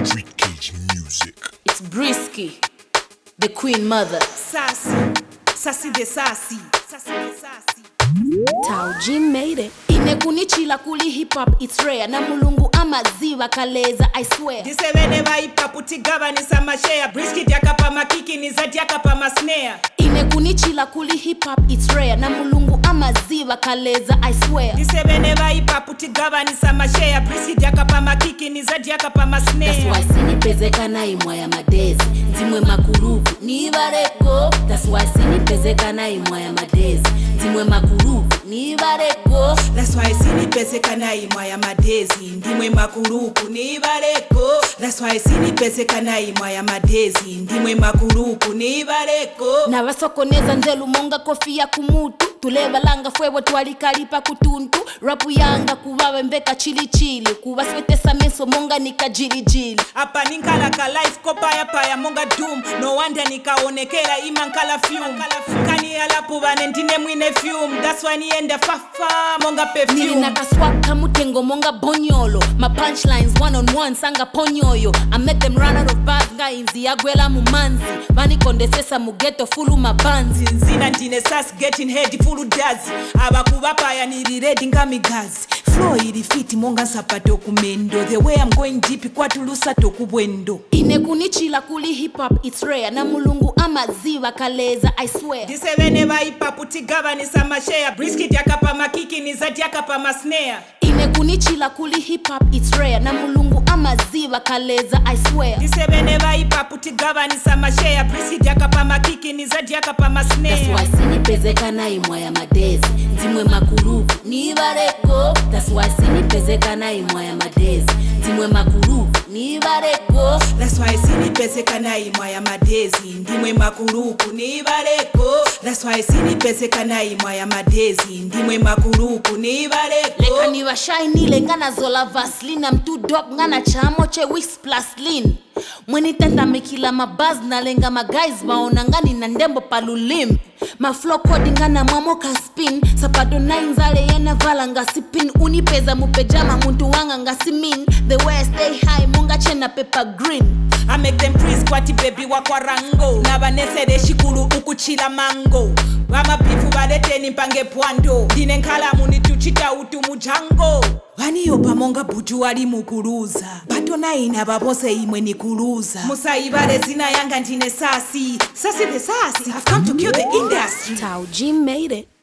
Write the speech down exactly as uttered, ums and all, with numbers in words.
Street Cage Music. It's Brisky, the Queen Mother. Sassy, sassy the sassy, sassy the sassy. Tao G made it. Inekunichila kuli hip hop, it's rare. Na mulungu amaziwa kaleza, I swear. Disebene ba hip hop utigaba ni samashare. Brisky diakapa makiki ni za diakapa masnare. Inekunichila kuli hip hop, it's rare. Na mulungu amaziwa kaleza, I swear. Disebene ba hip hop utigaba ni samashare. Brisky diakapa makiki ni za diakapa masnare. That's why sinipezeka na imwa ya madezi. Zimwe makurubu ni bareko. That's why sinipezeka na imwa ya madezi. Zimwe makurubu ni bareko. That's why sinipezeka na imwa ya madezi. Ndimwe makuruku ni bareko. That's why sinipezeka na imwa ya madezi. Ndimwe makuruku ni bareko. Na wasokoneza nzelu monga kofia kumutu. Tuleva langa fwewo tuwalikalipa kutuntu. Rapu yanga kuwawe mbeka chili chili. Kuwa swetesa meso monga nika jili jili. Hapa ninkala ka life ko paya paya monga doom. No wonder nikaonekela imankala fume. Kani alapu bane ndine mwine fume. That's why niende fafa monga perfume. Nili nakaswaka mutengo monga bonyolo. My punchlines one on one sanga ponyoyo. I make them run out of bad guys. Yagwela mumanzi. Mani kondesesa mugeto fulu mabanzi. Nzina ndine sass getting head fulu dazi. Abakuba paya nili ready ngamigazi. Flow ili fiti monga sapato kumendo. The way I'm going deep kwa tulusa toku bwendo. Inekunichila kuli hip hop it's rare. Na mulungu amaziwa kaleza I swear. Disebene ba hip hop utigaba ni samashare. Brisky diakapa makiki ni za diakapa masnare. Inekunichila kuli hip hop it's rare. Na mulungu amaziwa kaleza I swear. Disebene ba hip hop utigaba ni samashare. Brisky diakapa makiki ni za diakapa masnare. That's why sinipezeka na imwa ya madezi. Zimwe makurubu ni bareko. That's why sinipezeka na imwa ya madezi. Zimwe makurubu ni bareko. That's why sinipezeka na imwa ya madezi. Ndimwe makuruku ni bareko. That's why sinipezeka na imwa ya madezi. Ndimwe makuruku ni bareko. Leka ni wa shiny lengana zola vaseline. I'm too dope ngana chamo che wix plus lean. Mweni tenta mekila mabaz na lenga magays maona ngani na ndembo palulim. Ma flow coding ngana mamo ka spin. Sapato nine zale yena vala nga sipin. Unipeza mupejama muntu wanga nga simin. The way I stay high monga chena pepper green. I make them freeze kwati baby wakwa rango. Nabanese de shikulu ukuchila mango. Wama pifu badete ni pange pwando. Dine nkala muni tuchita utu mujango. Wani yopa monga buju wali mukuruza. Bato na ina babose imwe ni kuruza. Musa ibare zina yanga ndine sasi. Sasi the sasi. I've come to kill the industry. Tao G made it.